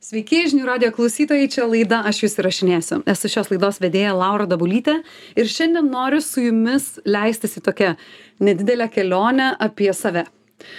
Sveiki, žinių radijo klausytojai, čia laida Aš jūs įrašinėsiu. Esu šios laidos vedėja Laura Dabulytė ir šiandien noriu su jumis leistis į tokią nedidelę kelionę apie save.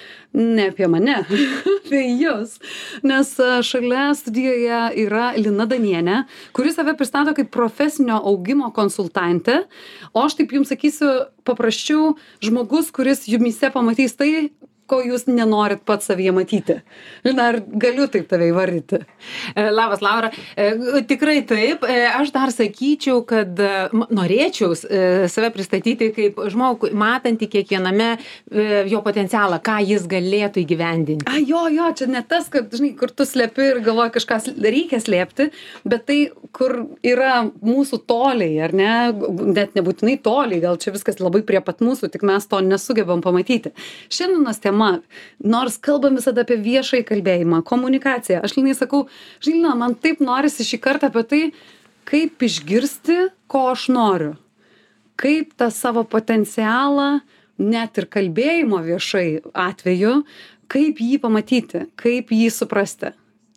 Ne apie mane, apie jūs. Nes šalia studijoje yra Lina Danienė, kuri save pristato kaip profesinio augimo konsultantė, o aš taip jums sakysiu paprasčiau, žmogus, kuris jumyse pamatys tai, ko jūs nenorit pats savyje matyti. Lina, ar galiu taip tave įvardyti? Labas, Laura. Tikrai taip. Aš dar sakyčiau, kad norėčiau save pristatyti kaip žmogų, matantį kiekviename jo potencialą, ką jis galėtų įgyvendinti. Jo, čia ne tas, kad, žinai, kur tu slepi ir galvoji, kažką reikia slėpti, bet tai, kur yra mūsų toliai, ar ne? Net nebūtinai toliai, gal čia viskas labai prie pat mūsų, tik mes to nesugebam pamatyti. Šiandienos tema, nors kalbam visada apie viešąjį kalbėjimą, komunikaciją. Aš Linai sakau, žinai, man taip norisi šį kartą apie tai, kaip išgirsti, ko aš noriu. Kaip tą savo potencialą, net ir kalbėjimo viešai atveju, kaip jį pamatyti, kaip jį suprasti.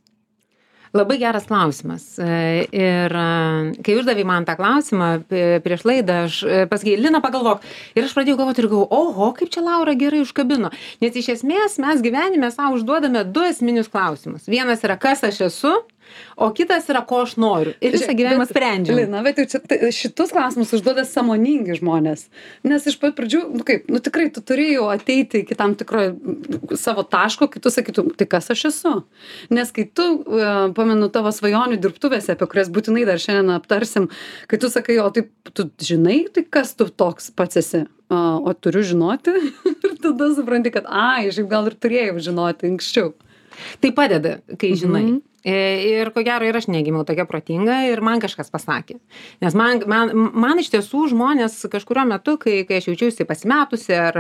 Labai geras klausimas. Ir kai uždavė man tą klausimą prieš laidą, aš pasakėjau, Lina, pagalvok. Ir aš pradėjau galvoti ir galvoju, oho, kaip čia Laura gerai užkabino. Nes iš esmės mes gyvenime savo užduodame du esminius klausimus. Vienas yra, kas aš esu, o kitas yra, ko aš noriu. Ir visą gyvenimą sprendžiu. Lina, bet jau čia, šitus klausimus užduoda sąmoningi žmonės. Nes iš pat pradžių, tikrai tu turėjau ateiti iki tam tikro savo taško, kai tu sakytum, tai kas aš esu. Nes kai tu, pamenu tavo svajonių dirbtuvėse, apie kurias būtinai dar šiandien aptarsim, kai tu sakai, o taip, tu žinai, tai kas tu toks pats esi? O turiu žinoti? Ir tada supranti, kad, šiaip gal ir turėjau žinoti anksčiau. Tai padeda, kai žinai. Ir ko gero ir aš negimiau tokia protinga ir man kažkas pasakė. Nes man iš tiesų žmonės kažkurio metu, kai aš jaučiausi pasimetusi ar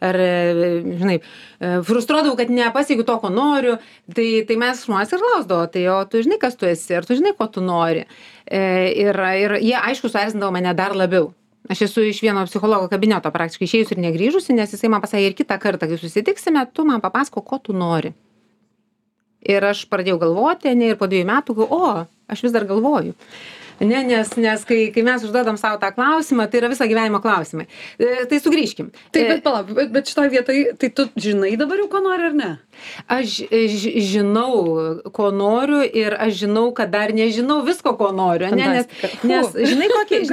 žinai, frustruodavau, kad nepasiekiu to, ko noriu, tai mes žmonės ir klausdavo, tai o tu žinai, kas tu esi, ar tu žinai, ko tu nori. Ir jie aišku suerzindavo mane dar labiau. Aš esu iš vieno psichologo kabineto praktiškai išėjus ir negrįžusi, nes jisai man pasakė ir kitą kartą, kai susitiksime, tu man papasako, ko tu nori. Ir aš pradėjau galvoti, ir po 2 metų, aš vis dar galvoju. Nes kai mes užduodam savo tą klausimą, tai yra visą gyvenimo klausimai. Tai sugrįžkim. Taip, bet palauk, bet šitoj vietoj, tai tu žinai dabar jau, ko nori ar ne? Aš žinau, ko noriu ir aš žinau, kad dar nežinau visko, ko noriu. Nes žinai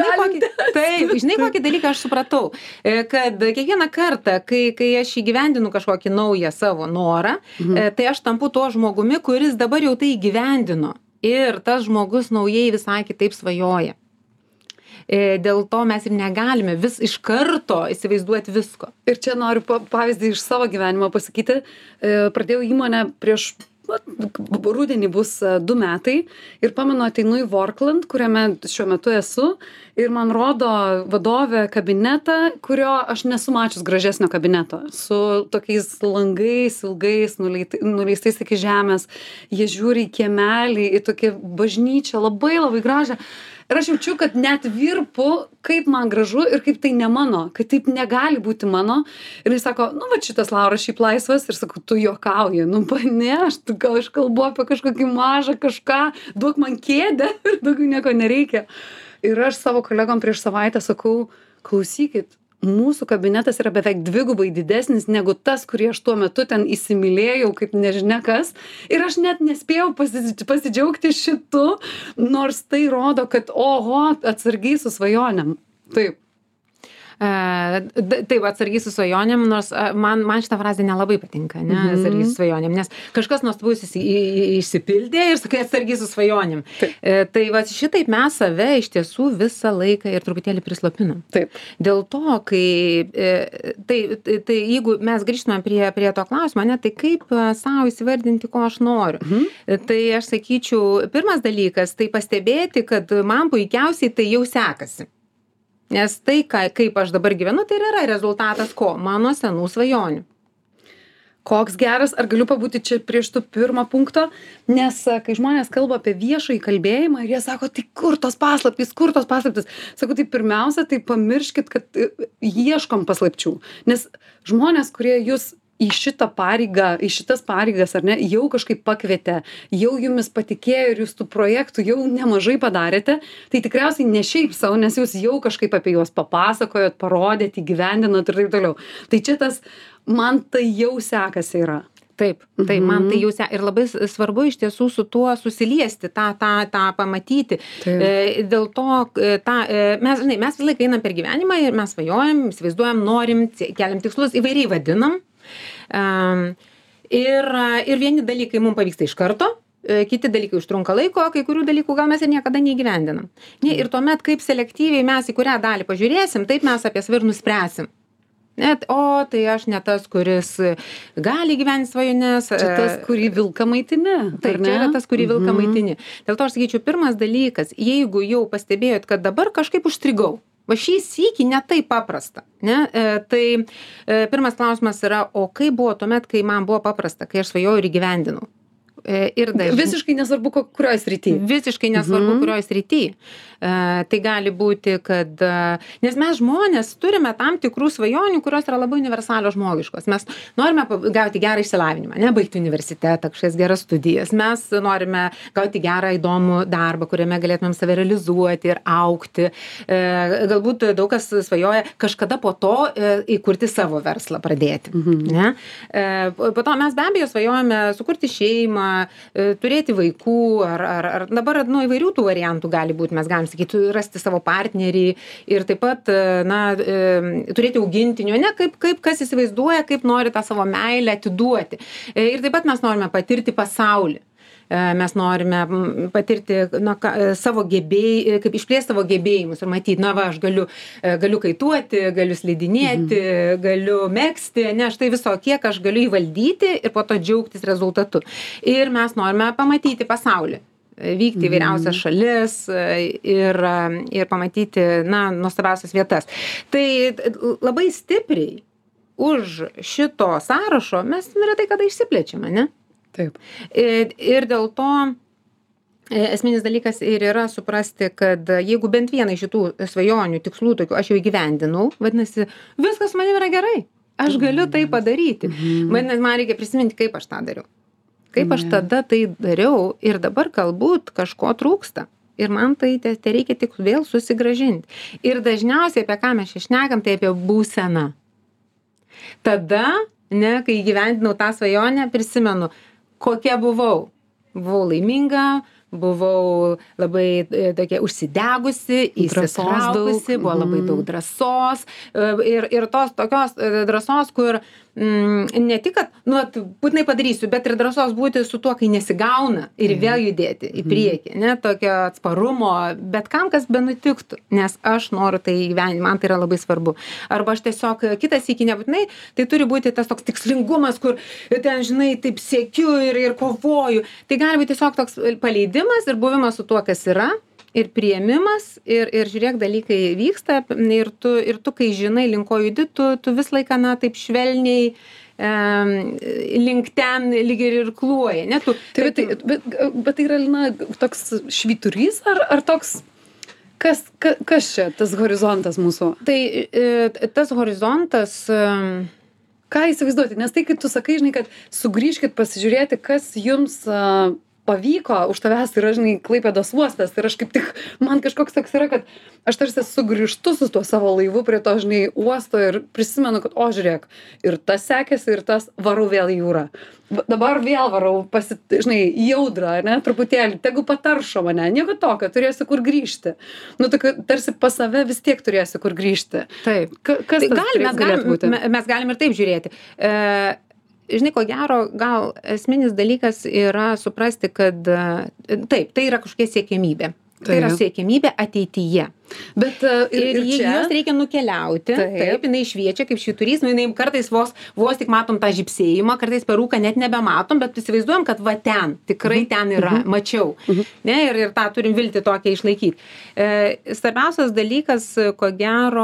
kokį dalyką aš supratau, kad kiekvieną kartą, kai aš įgyvendinu kažkokį naują savo norą, tai aš tampu tuo žmogumi, kuris dabar jau tai įgyvendino. Ir tas žmogus naujai visai kitaip svajoja. Dėl to mes ir negalime iš karto įsivaizduoti visko. Ir čia noriu pavyzdį iš savo gyvenimo pasakyti. Pradėjau įmonę prieš rudenį bus 2 metai ir pamenu ateinu į Workland, kuriame šiuo metu esu ir man rodo vadovė kabinetą, kurio aš nesu mačius gražesnio kabineto. Su tokiais langais, ilgais, nuleistais iki žemės. Jie žiūri į kiemelį, į tokią bažnyčią, labai labai gražią. Ir aš jaučiu, kad net virpu, kaip man gražu ir kaip tai ne mano, kad taip negali būti mano. Ir jis sako, šitas Laura šiaip laisvas. Ir sakau, tu juokauji. Ne, aš kalbu apie kažkokį mažą kažką, duok man kėdę ir daugiau nieko nereikia. Ir aš savo kolegom prieš savaitę sakau, klausykit, mūsų kabinetas yra beveik 2 didesnis negu tas, kurį aš tuo metu ten įsimylėjau, kaip nežinia kas. Ir aš net nespėjau pasidžiaugti šitu, nors tai rodo, kad atsargiai su svajonėm. Taip. Taip, atsargiai su svajonėm, nors man šitą frazę nelabai patinka, atsargiai su svajonėm, nes kažkas nuostabus išsipildė ir sakai atsargiai su svajonėm. Tai šitaip mes save iš tiesų visą laiką ir truputėlį prislopinam. Taip. Dėl to, tai jeigu mes grįžtume prie to klausimo, tai kaip savo įsivardinti, ko aš noriu. Tai aš sakyčiau, pirmas dalykas, tai pastebėti, kad man puikiausiai tai jau sekasi. Nes tai, kaip aš dabar gyvenu, tai yra rezultatas ko? Mano senų svajonių. Koks geras, ar galiu pabūti čia prieš tų pirmą punktą, nes kai žmonės kalba apie viešąjį kalbėjimą ir jie sako, tai kur tos paslaptys? Sakau, tai pirmiausia, tai pamirškit, kad ieškom paslapčių, nes žmonės, kurie jūs į šitą pareigą, į šitas pareigas, ar ne, jau kažkaip pakvietė, jau jumis patikėjo ir jūs tų projektų jau nemažai padarėte, tai tikriausiai ne šiaip savo, nes jūs jau kažkaip apie juos papasakojot, parodėt, įgyvendinot ir taip toliau. Tai čia tas, man tai jau sekasi yra. Taip, man tai jau ir labai svarbu iš tiesų su tuo susiliesti, tą pamatyti. Dėl to, mes visą laiką einam per gyvenimą ir mes svajojam, įsivaizduojam, norim, keliam tikslus, įvairiai vadinam. Ir vieni dalykai mums pavyksta iš karto, kiti dalykai užtrunka laiko, kai kurių dalykų gal mes ir niekada neįgyvendinam. Ir tuomet, kaip selektyviai mes į kurią dalį pažiūrėsim, taip mes apie save ir nuspręsim. Tai aš ne tas, kuris gali gyventi svajones. Čia tas, kurį vilką maitini. Taip, čia yra tas, kurį vilką maitini. Dėl to aš sakyčiau, pirmas dalykas, jeigu jau pastebėjot, kad dabar kažkaip užstrigau, va šį sykį ne taip paprasta, ne? Tai pirmas klausimas yra, o kaip buvo tuomet, kai man buvo paprasta, kai aš svajojau ir įgyvendinau? Visiškai nesvarbu, kurioje srityje. Visiškai nesvarbu, kurioje srityje. Tai gali būti, kad... Nes mes žmonės turime tam tikrų svajonių, kurios yra labai universalios žmogiškos. Mes norime gauti gerą išsilavinimą, baigti universitetą, kažkokias geras studijas. Mes norime gauti gerą įdomų darbą, kuriame galėtumėm save realizuoti ir augti. Galbūt daug kas svajoja kažkada po to įkurti savo verslą, pradėti. Ne? Po to mes be abejo svajojame sukurti šeimą, turėti vaikų, ar dabar įvairių tų variantų gali būti, mes galim sakyti, rasti savo partnerį ir taip pat, turėti augintinių, kaip kas įsivaizduoja, kaip nori tą savo meilę atiduoti. Ir taip pat mes norime patirti pasaulį. Mes norime patirti savo kaip išplėsti savo gebėjimus ir matyti, aš galiu kaituoti, galiu slidinėti, galiu megzti, štai viso kiek aš galiu įvaldyti ir po to džiaugtis rezultatu. Ir mes norime pamatyti pasaulį, vykti į vairiausias šalis ir pamatyti, nuostabiausias vietas. Tai labai stipriai už šito sąrašo mes retai kada išsiplečiame, ne? Taip. Ir dėl to esminis dalykas ir yra suprasti, kad jeigu bent vieną iš šitų svajonių, tikslų tokių aš jau įgyvendinau, vadinasi, viskas manim yra gerai. Aš galiu tai padaryti. Vadinasi, man reikia prisiminti, kaip aš tą dariau. Kaip aš tada tai dariau ir dabar galbūt kažko trūksta. Ir man tai reikia tik vėl susigrąžinti. Ir dažniausiai apie ką mes šnekam, tai apie būseną. Tada, kai įgyvendinau tą svajonę, prisimenu, kokia buvau. Buvau laiminga, buvau labai tokia užsidegusi, įsitraukusi, buvo labai daug drąsos. Ir tos tokios drąsos, kur ne tik, kad būtinai padarysiu, bet ir drąsos būti su tuo, kai nesigauna ir vėl judėti į priekį. Tokio atsparumo, bet kam kas benutiktų, nes aš noriu tai gyvenime, man tai yra labai svarbu. Arba aš tiesiog kitas iki nebūtinai, tai turi būti tas toks tikslingumas, kur ten, taip siekiu ir kovoju. Tai gali būti tiesiog toks paleidimas ir buvimas su tuo, kas yra. Ir priėmimas, ir žiūrėk, dalykai vyksta, ir tu kai žinai, link ko judi, tu vis laiką, taip švelniai link ten lyg ir irkluoji. Bet tai yra, toks švyturys, ar toks, kas čia, tas horizontas mūsų? Tai tas horizontas... Ką įsivaizduoti? Nes tai, kai tu sakai, kad sugrįžkit pasižiūrėti, kas jums... pavyko už tavęs yra, Klaipėdos uostas. Ir aš kaip tik, man kažkoks toks yra, kad aš tarsi sugrįžtu su tuo savo laivu prie to, uosto ir prisimenu, kad, žiūrėk, ir tas sekėsi, ir tas varau vėl į jūrą. Dabar vėl varau, į audrą, truputėlį, tegu pataršo mane, nieko tokio, turėsiu kur grįžti. Tarsi pas save vis tiek turėsiu kur grįžti. Taip. Kas galėtų būti? Mes galim ir taip žiūrėti. Ko gero, gal esminis dalykas yra suprasti, kad taip, tai yra kažkokia siekiamybė. Tai yra siekiamybė ateityje. Bet ir jos reikia nukeliauti. Taip, jinai šviečia kaip švyturys, jinai kartais vos tik matom tą žybsėjimą, kartais per rūką net nebematom, bet įsivaizduojam, kad va ten, tikrai ten yra, mačiau. Ir tą turim viltį tokią išlaikyti. Svarbiausias dalykas, ko gero,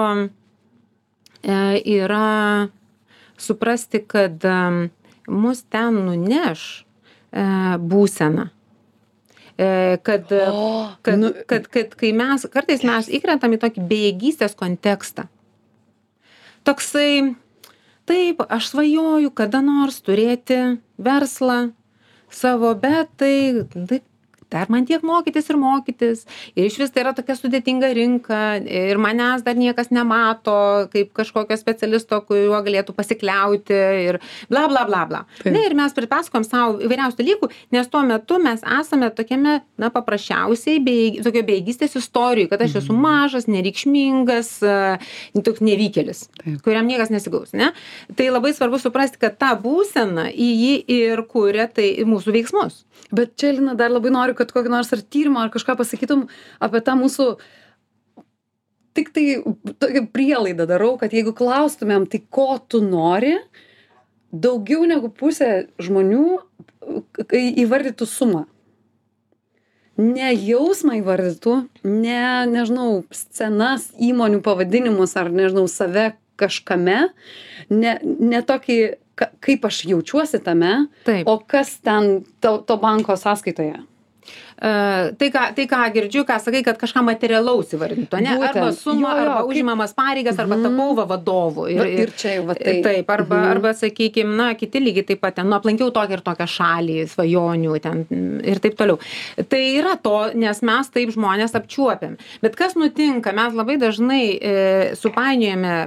yra suprasti, kad mus ten nuneš būsena. Kad kai kartais mes įkrentam į tokį bejėgystės kontekstą. Toksai, taip, aš svajoju kada nors turėti verslą savo, bet tai dar man tiek mokytis ir išvis tai yra tokia sudėtinga rinka ir manęs dar niekas nemato kaip kažkokio specialisto, kuriuo galėtų pasikliauti ir bla bla bla bla. Ne, ir mes pripasakojam savo įvairiausių dalykų, nes tuo metu mes esame tokiame, na, paprasčiausiai tokio bejėgystės istorijų, kad aš esu mažas, nereikšmingas, toks nevykėlis, kuriam niekas nesigaus, ne? Tai labai svarbu suprasti, kad ta būsena į jį ir kuria tai mūsų veiksmus. Bet čia, Lina, dar labai noriu, kad kokį nors ar tyrimą ar kažką pasakytum apie tą mūsų, tik tai tokią prielaidą darau, kad jeigu klaustumėm, tai ko tu nori, daugiau negu pusė žmonių įvardytų sumą. Ne jausmą įvardytų, nežinau, scenas, įmonių pavadinimus ar, nežinau, save kažkame, ne tokį, kaip aš jaučiuosi tame, Taip. o kas ten to banko sąskaitoje. Tai ką girdžiu, ką sakai, kad kažką materialaus įvardintų, ne? Būtent. Arba sumą, Jo, arba kaip- užimamas pareigas, arba tapau vadovu. Ir čia jau va tai. Taip, arba sakykime, na, kiti lygiai taip pat, ten, nu, aplankiau tokią ir tokią šalį, svajonių, ten ir taip toliau. Tai yra to, nes mes taip žmonės apčiuopiam. Bet kas nutinka, mes labai dažnai supainiojame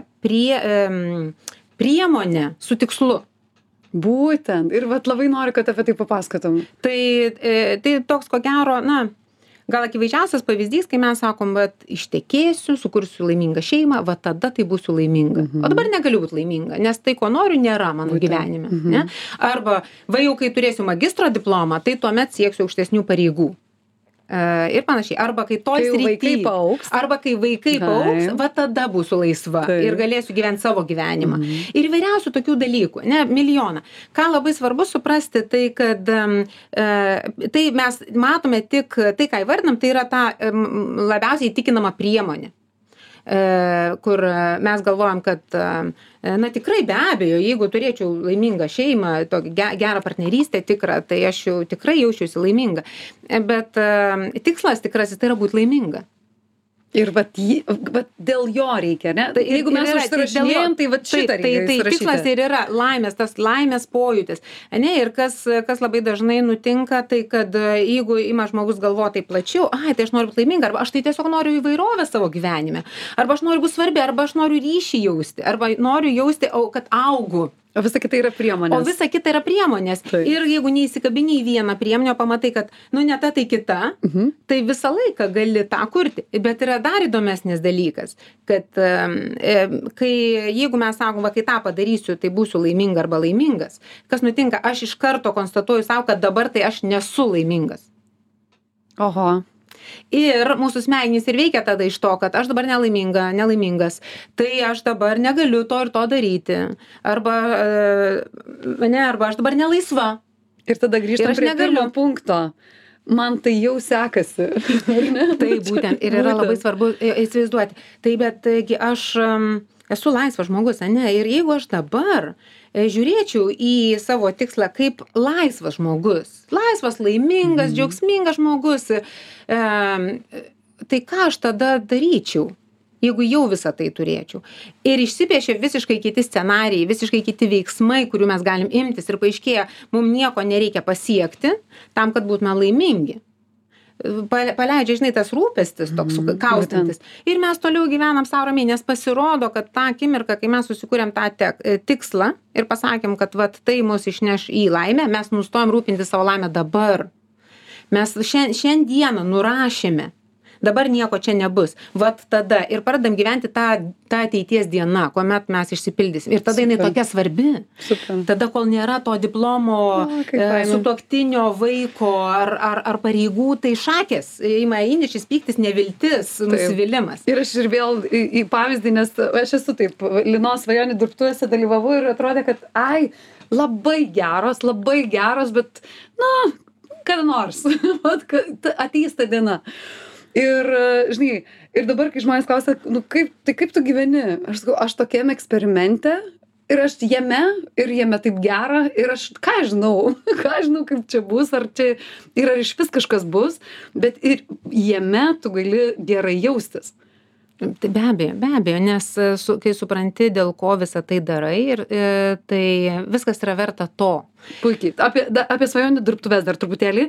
priemonę su tikslu. Būtent. Ir vat labai noriu, kad apie tai papasakotum. Tai toks, ko gero, na, gal akivaizdžiausias pavyzdys, kai mes sakom, vat, ištekėsiu, sukursiu laimingą šeimą, va tada tai būsiu laiminga. O dabar negaliu būti laiminga, nes tai, ko noriu, nėra mano gyvenime. Ne? Arba, va jau kai turėsiu magistro diplomą, tai tuomet sieksiu aukštesnių pareigų. Ir panašiai. Arba kai toj srity, arba kai vaikai paaugs, va tada būsiu laisva ir galėsiu gyventi savo gyvenimą. Ir įvairiausių tokių dalykų, ne, milijoną. Ką labai svarbu suprasti, tai kad tai mes matome tik, tai ką įvardinam, tai yra ta labiausiai įtikinama priemonė. Kur mes galvojam, kad, na tikrai be abejo, jeigu turėčiau laimingą šeimą, gerą partnerystę tikrą, tai aš jau tikrai jaučiuosi laiminga. Bet tikslas tikrasis tai yra būti laiminga. Ir vat dėl jo reikia, ne? Tai jeigu mes užsirašinėjom, tai vat šitą reikia tai tikslas ir yra laimės, tas laimės pojūtis. Ne, ir kas labai dažnai nutinka, tai kad jeigu ima žmogus galvoti taip plačiau, tai aš noriu būti laiminga, arba aš tai tiesiog noriu įvairovę savo gyvenime, arba aš noriu būti svarbi, arba aš noriu ryšį jausti, arba noriu jausti, kad augu. O visa kita yra priemonės. O visa kita yra priemonės. Ir jeigu neįsikabini į vieną priemonę, pamatai, kad, nu, ne ta, tai kita, tai visą laiką gali tą kurti. Bet yra dar įdomesnis dalykas, kad jeigu mes sakom, va, kai tą padarysiu, tai būsiu laiminga arba laimingas, kas nutinka, aš iš karto konstatuoju savo, kad dabar tai aš nesu laimingas. Oho. Ir mūsų smegenys ir veikia tada iš to, kad aš dabar nelaimingas, tai aš dabar negaliu to ir to daryti, arba aš dabar nelaisva. Ir tada grįžtam prie pirmo punkto. Man tai jau sekasi. Tai būtent ir yra labai svarbu įsivaizduoti. Tai bet aš esu laisvas žmogus, ne? Ir jeigu aš dabar žiūrėčiau į savo tikslą kaip laisvas žmogus, laisvas, laimingas, džiaugsmingas žmogus, tai ką aš tada daryčiau, jeigu jau visą tai turėčiau? Ir išsipiešia visiškai kiti scenarijai, visiškai kiti veiksmai, kurių mes galim imtis ir paaiškėja, mums nieko nereikia pasiekti tam, kad būtume laimingi. Paleidžia, žinai, tas rūpestis toks kaustantis. Ir mes toliau gyvenam savo ramiai, nes pasirodo, kad tą akimirką, kai mes susikūrėm tą tikslą ir pasakėm, kad vat, tai mus išneš į laimę, mes nustojom rūpinti savo laimę dabar. Mes šiandieną nurašėme. Dabar nieko čia nebus. Vat tada ir pradedam gyventi tą ateities dieną, kuomet mes išsipildysim. Ir tada jinai tokia svarbi. Tada, kol nėra to diplomo, sutuoktinio, vaiko ar pareigų, tai šakės. Ima įnešis, pyktis, neviltis, nusivylimas. Ir aš ir vėl į pavyzdį, nes aš esu taip, Linos svajonių dirbtuvėse dalyvavau ir atrodė, kad labai geros, bet, na, kada nors. Ateis ta diena. Ir, žinai, ir dabar, kai žmonės klausia, nu kaip tu gyveni? Aš sakau, aš tokiam eksperimente ir aš jame taip gera ir aš, ką žinau, kaip čia bus, ar iš vis kažkas bus, bet ir jame tu gali gerai jaustis. Tai be abejo, nes kai supranti, dėl ko visą tai darai, ir tai viskas yra verta to. Puikiai. Apie svajonių dirbtuves dar truputėlį.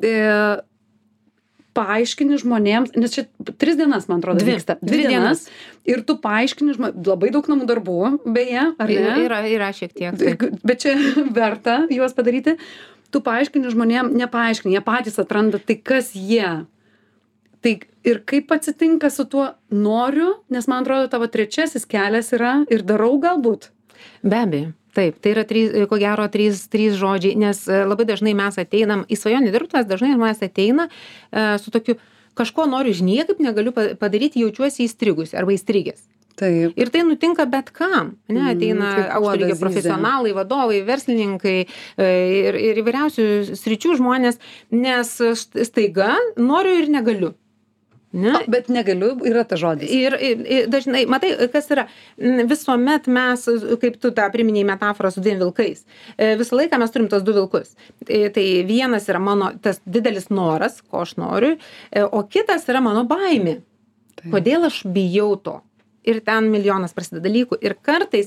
Paaiškini žmonėms, nes čia 3 dienas, man atrodo, vyksta. 2 dienas. Ir tu paaiškini žmonėms, labai daug namų darbų, beje, ar ne? Yra šiek tiek. Bet čia verta juos padaryti. Tu paaiškini žmonėms, nepaaiškini, jie patys atranda, tai kas jie. Tai ir kaip atsitinka su tuo noriu, nes man atrodo, tavo 3 kelias yra ir darau galbūt. Be abejo. Taip, tai yra ko gero 3 žodžiai, nes labai dažnai mes ateinam į svajonių dirbtuves, dažnai žmonės ateina su tokiu, kažko noriu, niekaip negaliu padaryti, jaučiuosi įstrigusi arba įstrigęs. Taip. Ir tai nutinka bet kam. Ateina aukšto lygio profesionalai, vadovai, verslininkai ir įvairiausių sričių žmonės, nes staiga noriu ir negaliu. Ne? Bet negaliu, yra ta žodis. Ir dažnai, matai, kas yra, visuomet mes, kaip tu tą priminėjai metaforą su 2 vilkais, visą laiką mes turim tos 2 vilkus. Tai vienas yra mano tas didelis noras, ko aš noriu, o kitas yra mano baimė. Kodėl aš bijau to? Ir ten milijonas prasideda dalykų. Ir kartais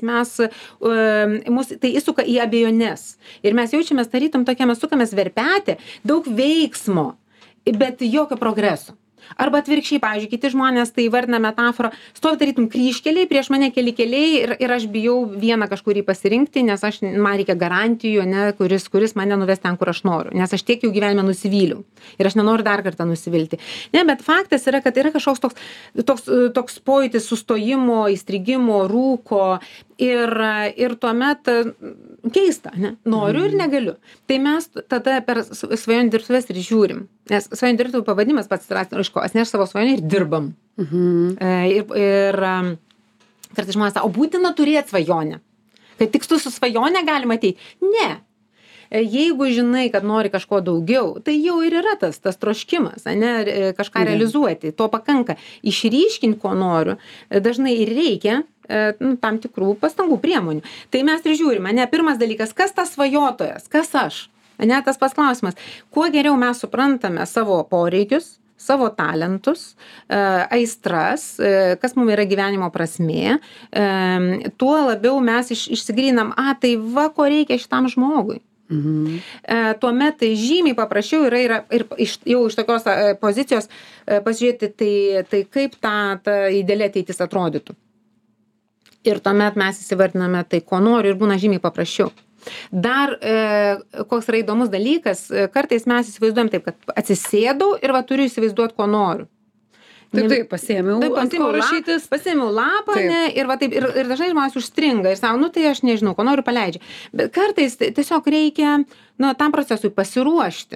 mus tai įsuka į abejonės. Ir mes jaučiamės tarytum tokia, mes sukamės verpetę, daug veiksmo, bet jokio progreso. Arba atvirkščiai, pavyzdžiui, kiti žmonės tai įvardina metaforą, stovi tarytum kryžkeliai, prieš mane keli keliai ir aš bijau vieną kažkurį pasirinkti, nes man reikia garantijų, ne, kuris mane nuves ten, kur aš noriu, nes aš tiek jau gyvenime nusivyliau ir aš nenoriu dar kartą nusivilti. Ne, bet faktas yra, kad yra kažkoks toks pojūtis sustojimo, įstrigimo, rūko ir tuomet keista, ne? Noriu ir negaliu. Tai mes tada per svajonių dirbtuves ir žiūrim, nes svajonių dirbtuvių pavadinimas pats yra aiškus, nes savo svajonę ir dirbam. Ir kartais žmonės sako, o būtina turėti svajonę, kad tik su svajonė galima ateiti. Ne. Jeigu žinai, kad nori kažko daugiau, tai jau ir yra tas troškimas, ne, kažką realizuoti, to pakanka. Išryškinti, ko noriu, dažnai ir reikia tam tikrų pastangų priemonių. Tai mes ir žiūrime, ne, pirmas dalykas, kas tas svajotojas, kas aš, ne, tas pats klausimas, kuo geriau mes suprantame savo poreikius, savo talentus, aistras, kas mums yra gyvenimo prasmė, tuo labiau mes išsigrynam, tai va, ko reikia šitam žmogui. Tuomet tai žymiai paprasčiau yra ir jau iš tokios pozicijos pasižiūrėti, tai kaip ta ideali ateitis atrodytų. Ir tuomet mes įsivardiname tai, ko noriu, ir būna žymiai paprasčiau. Dar koks yra įdomus dalykas, kartais mes įsivaizduojam taip, kad atsisėdau ir va turiu įsivaizduoti, ko noriu. Taip, pasiėmiau ant ko rašytis. Pasiėmiau lapą, ne, ir va taip, ir dažnai žmonės užstringa ir savo, tai aš nežinau, ko noriu, paleidžia. Bet kartais tiesiog reikia, tam procesui pasiruošti.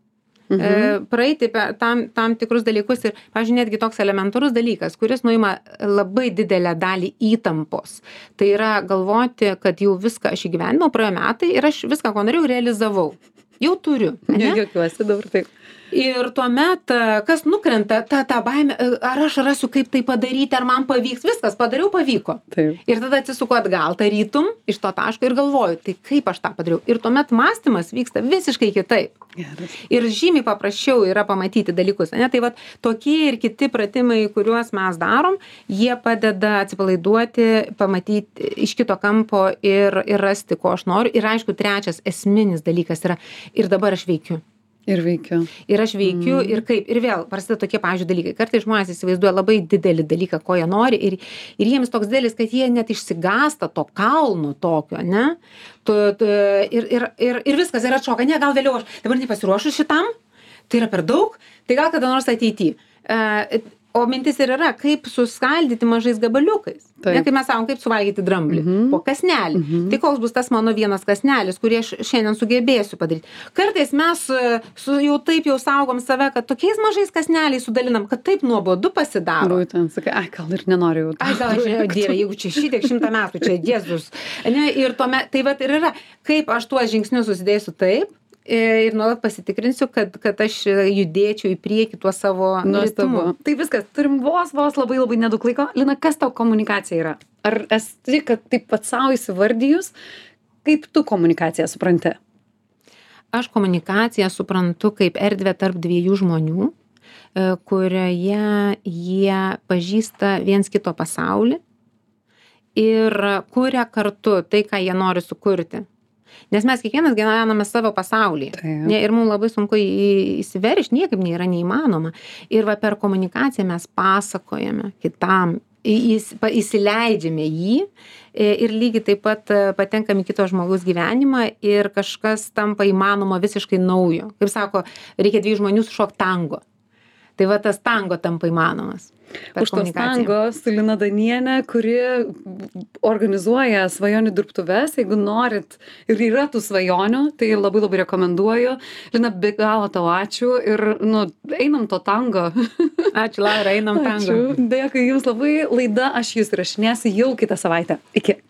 Praeiti tam tikrus dalykus ir, pavyzdžiui, netgi toks elementarus dalykas, kuris nuima labai didelę dalį įtampos. Tai yra galvoti, kad jau viską aš įgyvendinau, praėjo metai ir aš viską, ko norėjau, realizavau. Jau turiu. Jokiuosi dabar taip. Ir tuomet, kas nukrenta, ta baimė, ar aš rasiu, kaip tai padaryti, ar man pavyks, viskas padariau, pavyko. Taip. Ir tada atsisuku atgal, tarytum iš to taško ir galvoju, tai kaip aš tą padariau. Ir tuomet mąstymas vyksta visiškai kitaip. Geras. Ir žymiai paprasčiau yra pamatyti dalykus. Ne? Tai vat, tokie ir kiti pratimai, kuriuos mes darom, jie padeda atsipalaiduoti, pamatyti iš kito kampo ir rasti, ko aš noriu. Ir aišku, trečias esminis dalykas yra, ir dabar aš veikiu. Ir veikiu. Ir aš veikiu ir kaip. Ir vėl prasideda tokie, pavyzdžiui, dalykai. Kartais žmonės įsivaizduoja labai didelį dalyką, ko jie nori. Ir jiems toks didelis, kad jie net išsigąsta to kalno tokio, ne? Ir viskas, ir atšoka. Ne, gal vėliau aš dabar nepasiruošiu šitam. Tai yra per daug. Tai gal kada nors ateityje. O mintis ir yra, kaip suskaldyti mažais gabaliukais. Ne, kaip mes sakom, kaip suvalgyti dramblį. Po kasnelį. Tai koks bus tas mano vienas kasnelis, kurį aš šiandien sugebėsiu padaryti. Kartais mes jau saugom save, kad tokiais mažais kasneliais sudalinam, kad taip nuobodu pasidaro. Būtent, sakai, gal ir nenoriu jau. Gal aš, Dieve, jeigu čia šitiek 100 metų, čia Jėzus. Ne, ir tuomet, tai vat ir yra, kaip aš tuos žingsnius susidėsiu taip, ir nuolat pasitikrinsiu, kad aš judėčiau į priekį tuo savo ritmu. Tai viskas, turim vos labai nedaug laiko. Lina, kas tau komunikacija yra? Ar esi, kad taip pat savo įsivardijus, kaip tu komunikaciją supranti? Aš komunikaciją suprantu kaip erdvę tarp 2 žmonių, kurioje jie pažįsta viens kito pasaulį ir kuria kartu tai, ką jie nori sukurti. Nes mes kiekvienas gyvename savo pasaulyje. Ir mums labai sunku įsiveršti, niekaip nėra neįmanoma. Ir va per komunikaciją mes pasakojame kitam, įsileidžiame jį ir lygiai taip pat patenkam į kito žmogaus gyvenimą ir kažkas tampa įmanoma visiškai naujo. Kaip sako, reikia 2 žmonių sušokti tango. Tai va tas tango tampa įmanomas. Už tos tango su Lina Danienė, kuri organizuoja svajonių dirbtuves. Jeigu norit ir yra tų svajonių, tai labai labai rekomenduoju. Lina, be galo tau ačiū ir einam to tango. Ačiū, Laura, einam tango. Ačiū. Dėkui jums labai. Laida Aš jus įrašinėsiu jau kitą savaitę. Iki.